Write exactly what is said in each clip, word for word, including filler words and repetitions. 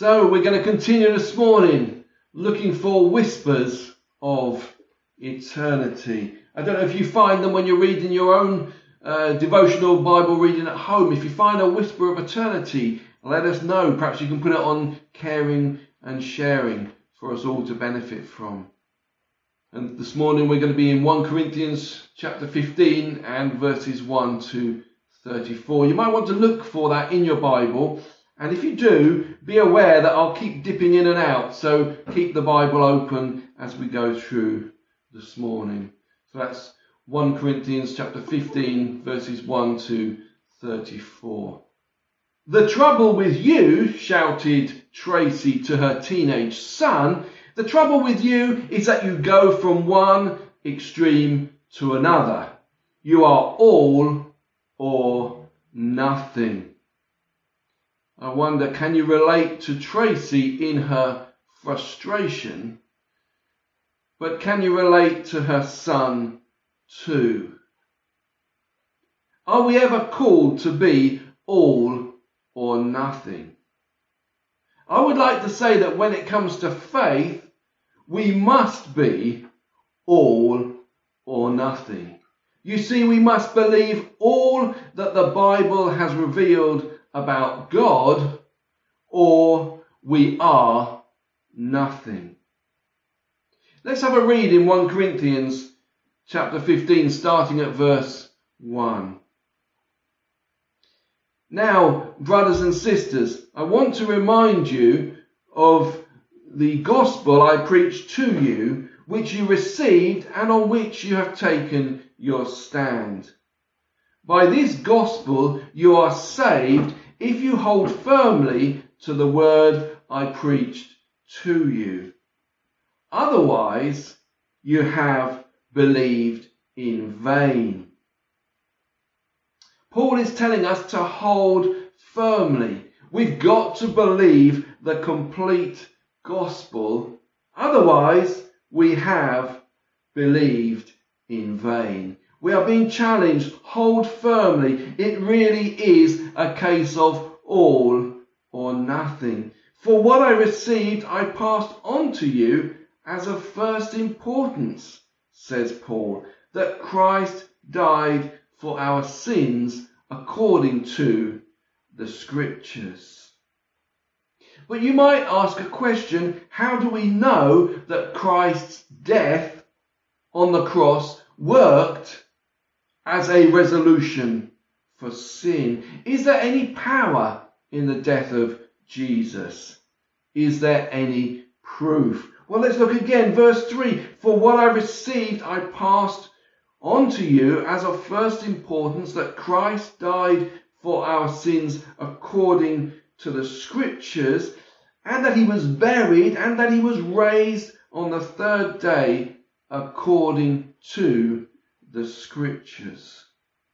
So we're going to continue this morning looking for whispers of eternity. I don't know if you find them when you're reading your own uh, devotional Bible reading at home. If you find a whisper of eternity, let us know. Perhaps you can put it on caring and sharing for us all to benefit from. And this morning we're going to be in First Corinthians chapter fifteen and verses one to thirty-four. You might want to look for that in your Bible. And if you do, be aware that I'll keep dipping in and out. So keep the Bible open as we go through this morning. So that's First Corinthians chapter fifteen, verses one to thirty-four. The trouble with you, shouted Tracy to her teenage son, the trouble with you is that you go from one extreme to another. You are all or nothing. I wonder, can you relate to Tracy in her frustration? But can you relate to her son too? Are we ever called to be all or nothing? I would like to say that when it comes to faith, we must be all or nothing. You see, we must believe all that the Bible has revealed about God, or we are nothing. Let's have a read in First Corinthians chapter fifteen, starting at verse one. Now, brothers and sisters, I want to remind you of the gospel I preached to you, which you received and on which you have taken your stand. By this gospel you are saved if you hold firmly to the word I preached to you. Otherwise, you have believed in vain. Paul is telling us to hold firmly. We've got to believe the complete gospel. Otherwise, we have believed in vain. We are being challenged. Hold firmly. It really is a case of all or nothing. For what I received, I passed on to you as of first importance, says Paul, that Christ died for our sins according to the Scriptures. But you might ask a question, how do we know that Christ's death on the cross worked as a resolution for sin? Is there any power in the death of Jesus? Is there any proof? Well, let's look again. Verse three. For what I received, I passed on to you as of first importance, that Christ died for our sins according to the Scriptures, and that he was buried, and that he was raised on the third day according to the Scriptures.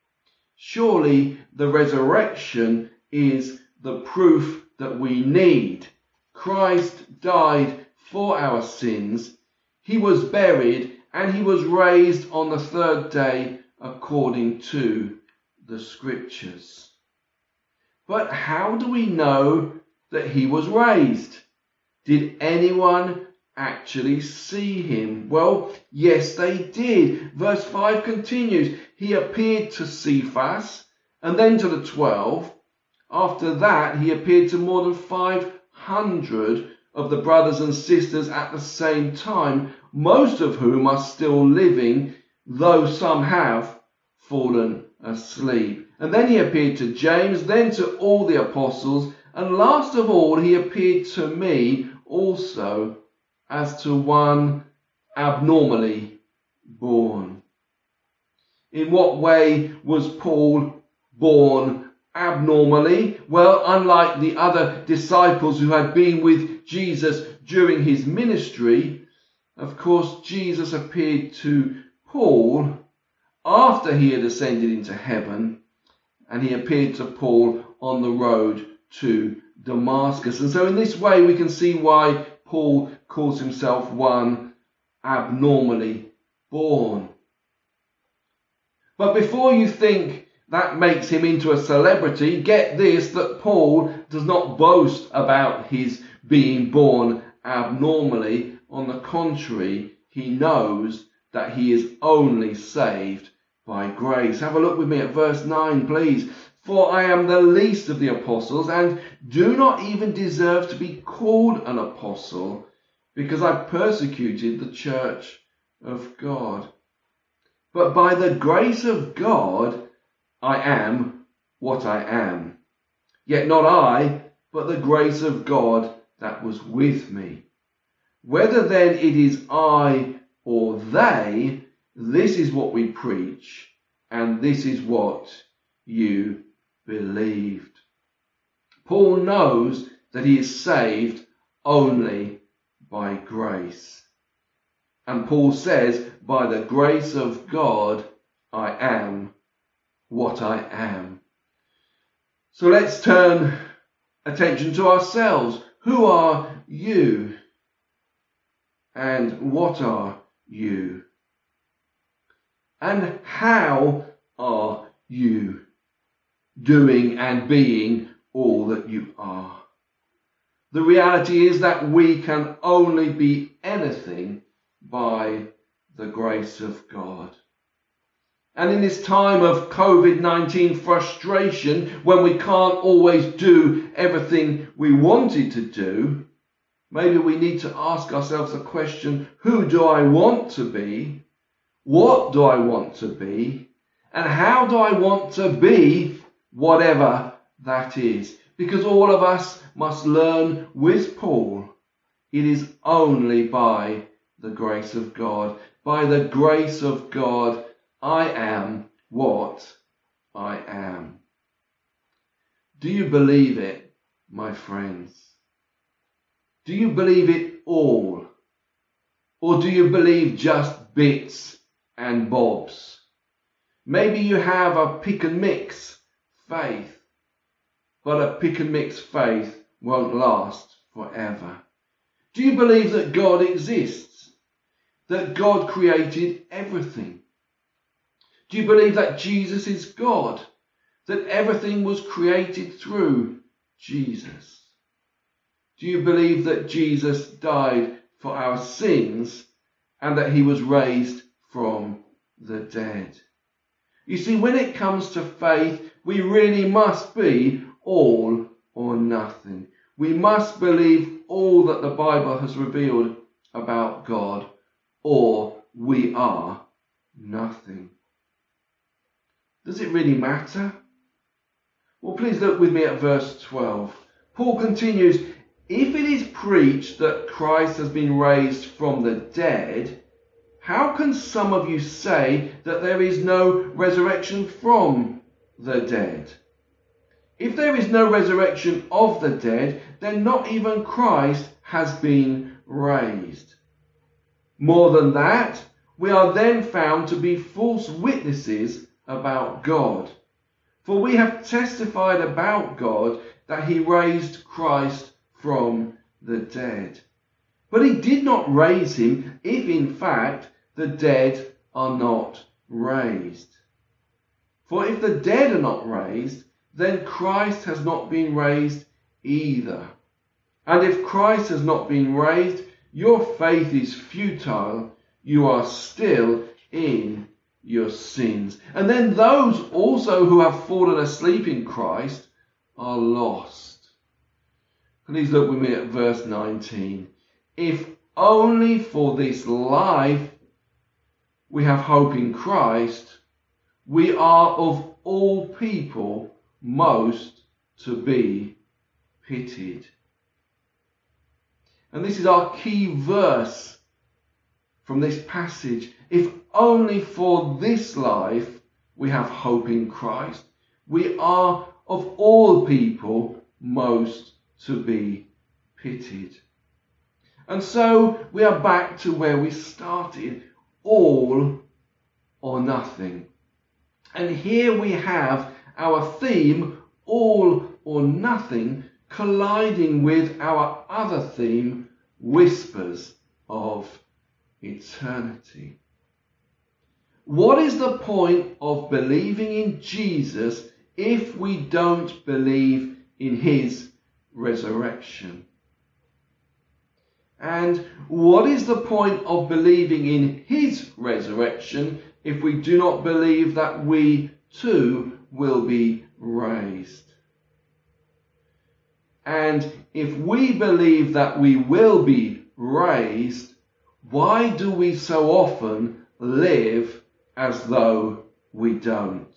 Surely the resurrection is the proof that we need. Christ died for our sins. He was buried and he was raised on the third day according to the Scriptures. But how do we know that he was raised? Did anyone actually see him? Well, yes, they did. Verse five continues. He appeared to Cephas and then to the twelve. After that, he appeared to more than five hundred of the brothers and sisters at the same time, most of whom are still living, though some have fallen asleep. And then he appeared to James, then to all the apostles, and last of all, he appeared to me also as to one abnormally born. In what way was Paul born abnormally? Well, unlike the other disciples who had been with Jesus during his ministry, of course, Jesus appeared to Paul after he had ascended into heaven, and he appeared to Paul on the road to Damascus. And so in this way we can see why Paul calls himself one abnormally born. But before you think That makes him into a celebrity. Get this, that Paul does not boast about his being born abnormally. On the contrary, he knows that he is only saved by grace. Have a look with me at verse nine, please. For I am the least of the apostles, and do not even deserve to be called an apostle, because I persecuted the church of God. But by the grace of God, I am what I am. Yet not I, but the grace of God that was with me. Whether then it is I or they, this is what we preach, and this is what you believed. Paul knows that he is saved only by grace. And Paul says, by the grace of God, I am what I am. So let's turn attention to ourselves. Who are you? And what are you? And how are you doing and being all that you are? The reality is that we can only be anything by the grace of God. And in this time of COVID nineteen frustration, when we can't always do everything we wanted to do, maybe we need to ask ourselves the question, who do I want to be? What do I want to be? And how do I want to be whatever that is? Because all of us must learn with Paul. It is only by the grace of God. By the grace of God, I am what I am. Do you believe it, my friends? Do you believe it all? Or do you believe just bits and bobs? Maybe you have a pick and mix faith, but a pick and mix faith won't last forever. Do you believe that God exists? That God created everything? Do you believe that Jesus is God? That everything was created through Jesus? Do you believe that Jesus died for our sins and that he was raised from the dead? You see, when it comes to faith, we really must be all or nothing. We must believe all that the Bible has revealed about God, or we are nothing. Does it really matter? Well, please look with me at verse twelve. Paul continues, if it is preached that Christ has been raised from the dead, how can some of you say that there is no resurrection from the dead? If there is no resurrection of the dead, then not even Christ has been raised. More than that, we are then found to be false witnesses about God. For we have testified about God that he raised Christ from the dead. But he did not raise him if in fact the dead are not raised. For if the dead are not raised, then Christ has not been raised either. And if Christ has not been raised, your faith is futile. You are still in your sins. And then those also who have fallen asleep in Christ are lost. Please look with me at verse nineteen. If only for this life we have hope in Christ, we are of all people most to be pitied. And this is our key verse from this passage. If only for this life we have hope in Christ, we are of all people most to be pitied. And so we are back to where we started, all or nothing. And here we have our theme, all or nothing, colliding with our other theme, whispers of eternity. What is the point of believing in Jesus if we don't believe in his resurrection? And what is the point of believing in his resurrection if we do not believe that we too will be raised? And if we believe that we will be raised, why do we so often live as though we don't?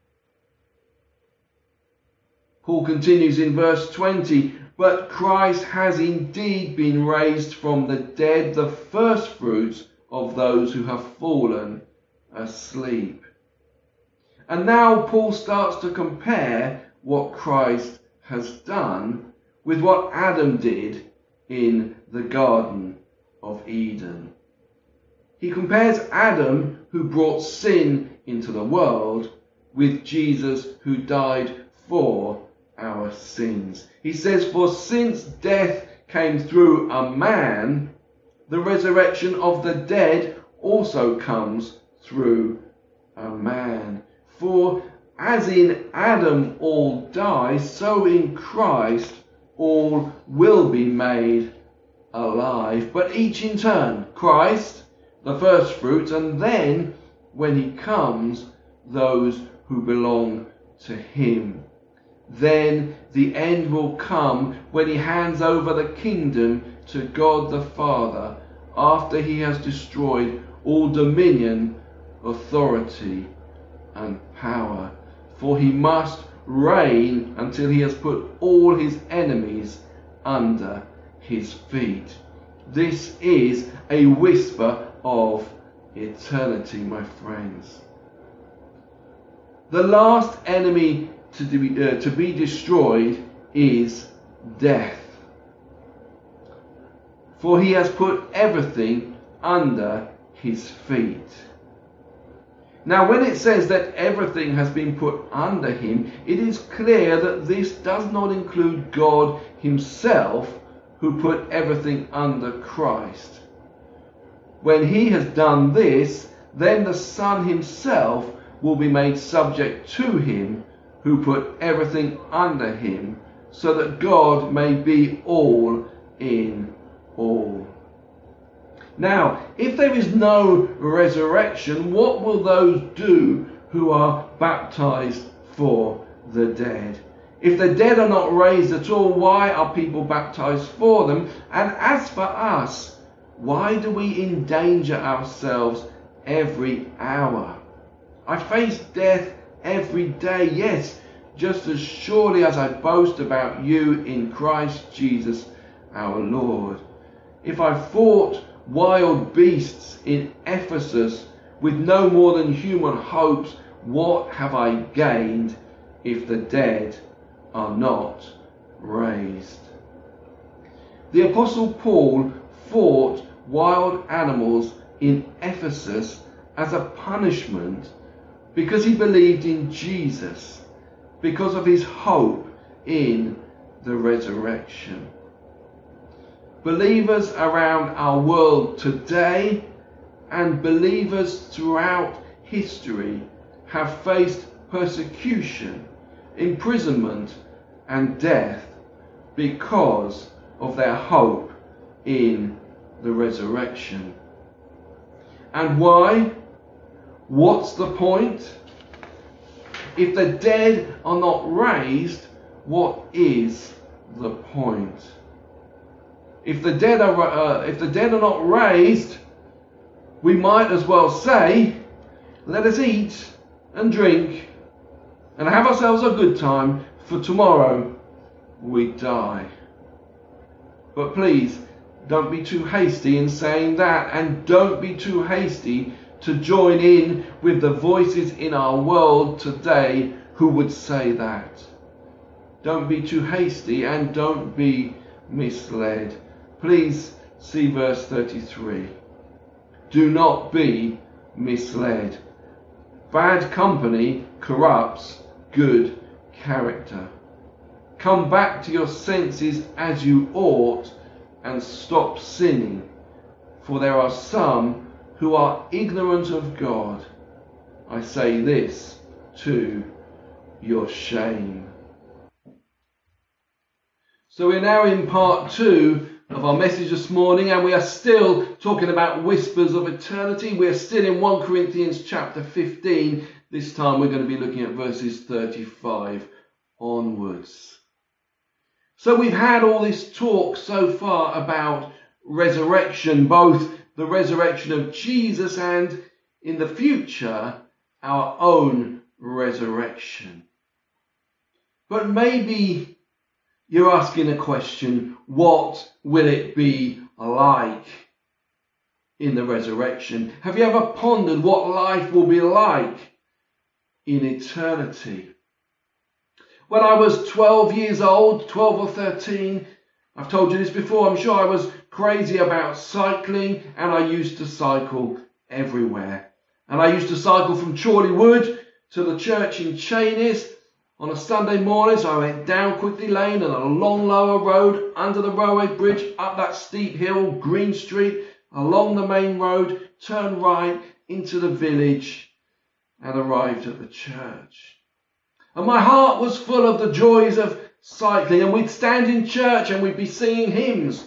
Paul continues in verse twenty, but Christ has indeed been raised from the dead, the first fruits of those who have fallen asleep. And now Paul starts to compare what Christ has done with what Adam did in the Garden of Eden. He compares Adam, who brought sin into the world, with Jesus, who died for our sins. He says, for since death came through a man, the resurrection of the dead also comes through a man. For as in Adam all die, so in Christ all will be made alive, but each in turn. Christ, the first fruits, and then, when he comes, those who belong to him. Then the end will come when he hands over the kingdom to God the Father, after he has destroyed all dominion, authority, and power. For he must reign until he has put all his enemies under his feet. This is a whisper of eternity, my friends. The last enemy to be, uh, to be destroyed is death. For he has put everything under his feet. Now, when it says that everything has been put under him, it is clear that this does not include God himself, who put everything under Christ. When he has done this, then the Son himself will be made subject to him, who put everything under him, so that God may be all in all. Now, if there is no resurrection, what will those do who are baptized for the dead? If the dead are not raised at all, why are people baptized for them? And as for us, why do we endanger ourselves every hour? I face death every day, yes, just as surely as I boast about you in Christ Jesus our Lord. If I fought wild beasts in Ephesus with no more than human hopes, what have I gained if the dead are not raised? The Apostle Paul fought wild animals in Ephesus as a punishment because he believed in Jesus, because of his hope in the resurrection. Believers around our world today and believers throughout history have faced persecution, imprisonment, and death because of their hope in the resurrection. And why? What's the point? If the dead are not raised, what is the point? If the dead are uh, if the dead are not raised, we might as well say, let us eat and drink and have ourselves a good time, for tomorrow we die. But please, don't be too hasty in saying that, and don't be too hasty to join in with the voices in our world today who would say that. Don't be too hasty and don't be misled. Please see verse thirty-three. Do not be misled. Bad company corrupts good character. Come back to your senses as you ought and stop sinning, for there are some who are ignorant of God. I say this to your shame. So we're now in part two of our message this morning, and we are still talking about whispers of eternity. We're still in First Corinthians chapter fifteen. This time we're going to be looking at verses thirty-five onwards. So we've had all this talk so far about resurrection, both the resurrection of Jesus and in the future our own resurrection. But maybe you're asking a question, what will it be like in the resurrection? Have you ever pondered what life will be like in eternity? When I was twelve years old, twelve or thirteen, I've told you this before, I'm sure I was crazy about cycling, and I used to cycle everywhere. And I used to cycle from Chorley Wood to the church in Cheynes. On a Sunday morning, so I went down Quickly Lane and along Lower Road, under the railway bridge, up that steep hill, Green Street, along the main road, turned right into the village and arrived at the church. And my heart was full of the joys of cycling, and we'd stand in church and we'd be singing hymns.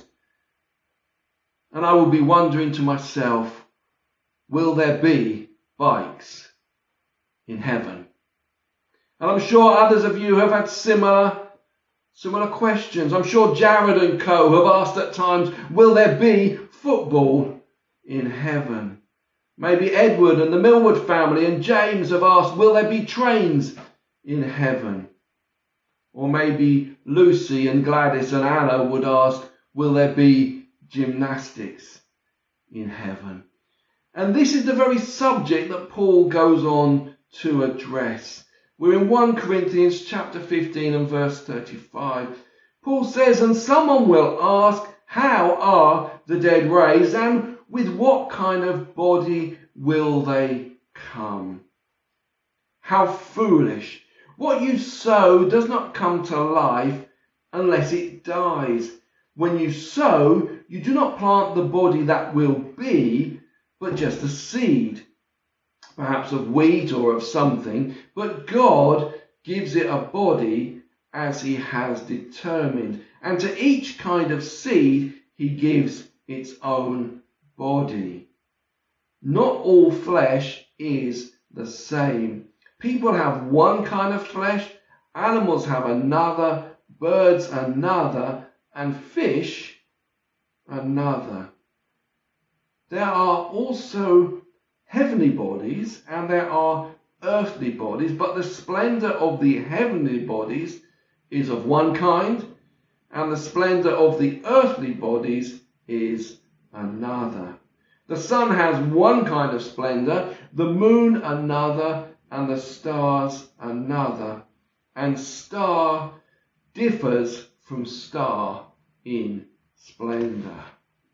And I would be wondering to myself, will there be bikes in heaven? And I'm sure others of you have had similar, similar questions. I'm sure Jared and co have asked at times, will there be football in heaven? Maybe Edward and the Millwood family and James have asked, will there be trains in heaven? Or maybe Lucy and Gladys and Anna would ask, will there be gymnastics in heaven? And this is the very subject that Paul goes on to address. We're in First Corinthians chapter fifteen and verse thirty-five. Paul says, and someone will ask, how are the dead raised, and with what kind of body will they come? How foolish! What you sow does not come to life unless it dies. When you sow, you do not plant the body that will be, but just a seed, perhaps of wheat or of something, but God gives it a body as he has determined. And to each kind of seed he gives its own body. Not all flesh is the same. People have one kind of flesh, animals have another, birds another, and fish another. There are also heavenly bodies and there are earthly bodies, but the splendour of the heavenly bodies is of one kind, and the splendour of the earthly bodies is another. The sun has one kind of splendour, the moon another, and the stars another. And star differs from star in splendour.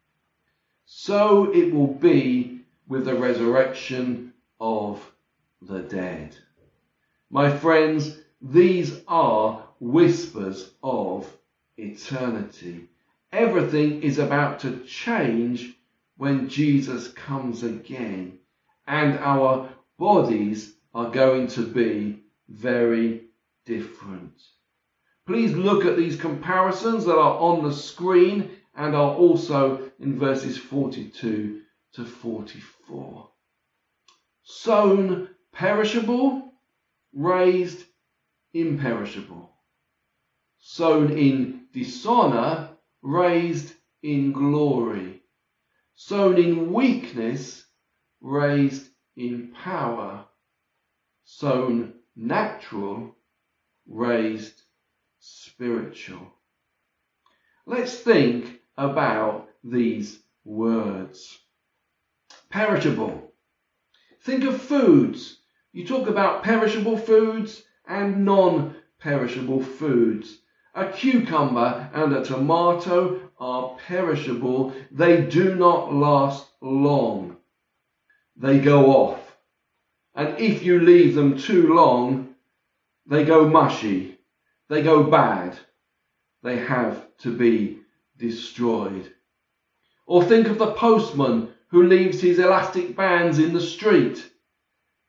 So it will be with the resurrection of the dead. My friends, these are whispers of eternity. Everything is about to change when Jesus comes again, and our bodies are going to be very different. Please look at these comparisons that are on the screen and are also in verses forty-two to forty-four. Sown perishable, raised imperishable. Sown in dishonour, raised in glory. Sown in weakness, raised in power. Sown natural, raised spiritual. Let's think about these words. Perishable. Think of foods. You talk about perishable foods and non-perishable foods. A cucumber and a tomato are perishable. They do not last long. They go off. And if you leave them too long, they go mushy. They go bad. They have to be destroyed. Or think of the postman who leaves his elastic bands in the street.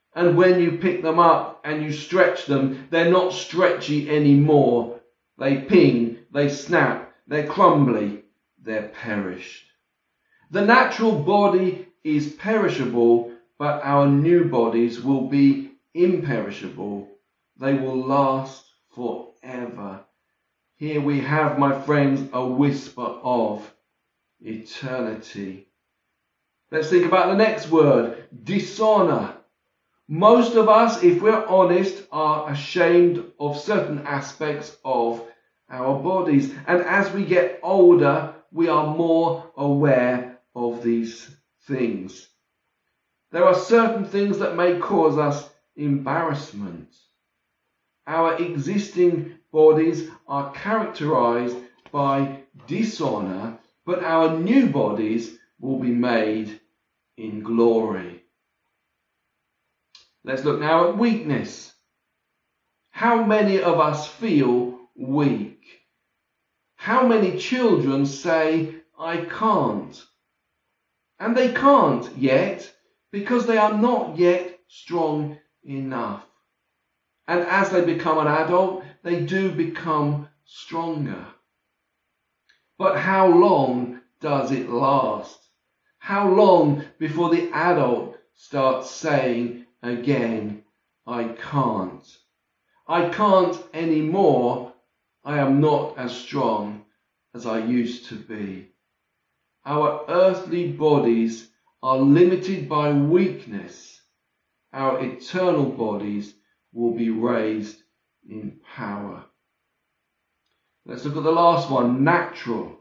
And when you pick them up and you stretch them, they're not stretchy anymore. They ping, they snap, they're crumbly, they're perished. The natural body is perishable, but our new bodies will be imperishable. They will last forever. Here we have, my friends, a whisper of eternity. Let's think about the next word, dishonor. Most of us, if we're honest, are ashamed of certain aspects of our bodies. And as we get older, we are more aware of these things. There are certain things that may cause us embarrassment. Our existing bodies are characterized by dishonor, but our new bodies will be made in glory. Let's look now at weakness. How many of us feel weak? How many children say, I can't? And they can't yet because they are not yet strong enough. And as they become an adult, they do become stronger. But how long does it last? How long before the adult starts saying again, I can't? I can't anymore. I am not as strong as I used to be. Our earthly bodies are limited by weakness. Our eternal bodies will be raised in power. Let's look at the last one, natural.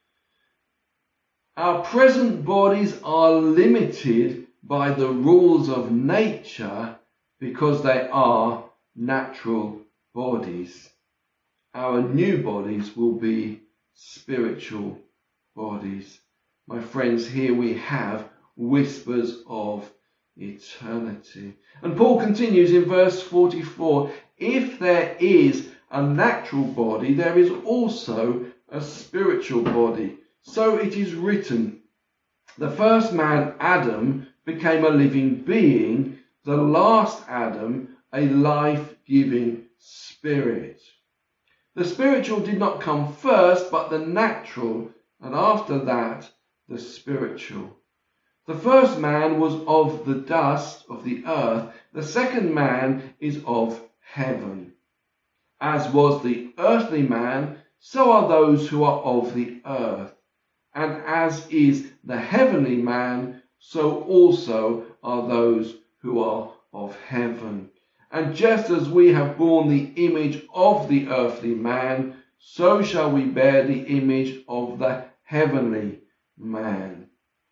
Our present bodies are limited by the rules of nature because they are natural bodies. Our new bodies will be spiritual bodies. My friends, here we have whispers of eternity. And Paul continues in verse forty-four, if there is a natural body, there is also a spiritual body. So it is written, the first man, Adam, became a living being, the last Adam, a life-giving spirit. The spiritual did not come first, but the natural, and after that, the spiritual. The first man was of the dust of the earth. The second man is of heaven. As was the earthly man, so are those who are of the earth. And as is the heavenly man, so also are those who are of heaven. And just as we have borne the image of the earthly man, so shall we bear the image of the heavenly man.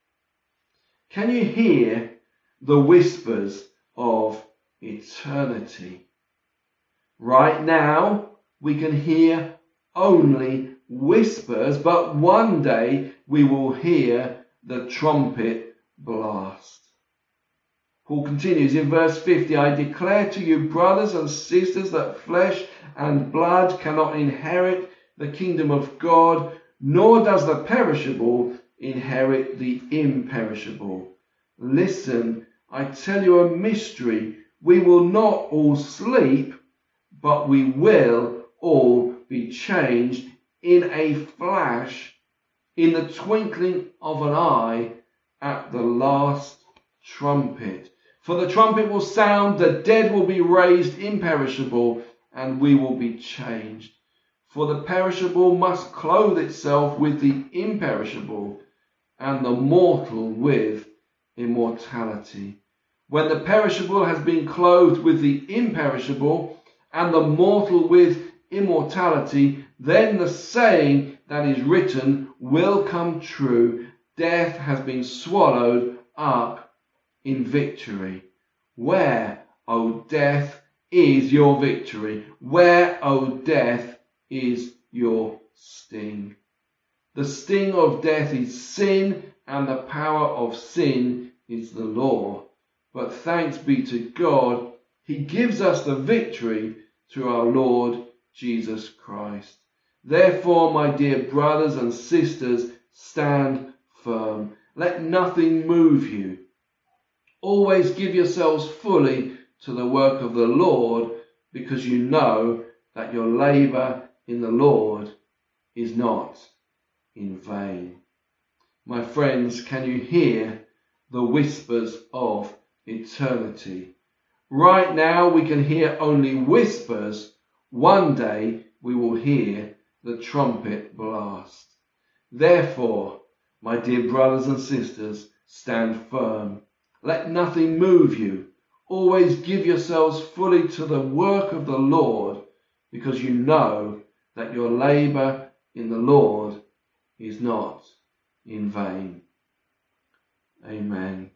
Can you hear the whispers of eternity? Right now, we can hear only whispers, but one day we will hear the trumpet blast. Paul continues in verse fifty, I declare to you, brothers and sisters, that flesh and blood cannot inherit the kingdom of God, nor does the perishable inherit the imperishable. Listen, I tell you a mystery. We will not all sleep, but we will all be changed in a flash, in the twinkling of an eye, at the last trumpet. For the trumpet will sound, the dead will be raised imperishable, and we will be changed. For the perishable must clothe itself with the imperishable, and the mortal with immortality. When the perishable has been clothed with the imperishable, and the mortal with immortality, then the saying that is written will come true. Death has been swallowed up in victory. Where, O death, is your victory? Where, O death, is your sting? The sting of death is sin, and the power of sin is the law. But thanks be to God, he gives us the victory through our Lord Jesus Christ. Therefore, my dear brothers and sisters, stand firm. Let nothing move you. Always give yourselves fully to the work of the Lord, because you know that your labour in the Lord is not in vain. My friends, can you hear the whispers of eternity? Right now we can hear only whispers. One day we will hear the trumpet blast. Therefore, my dear brothers and sisters, stand firm. Let nothing move you. Always give yourselves fully to the work of the Lord, because you know that your labour in the Lord is not in vain. Amen.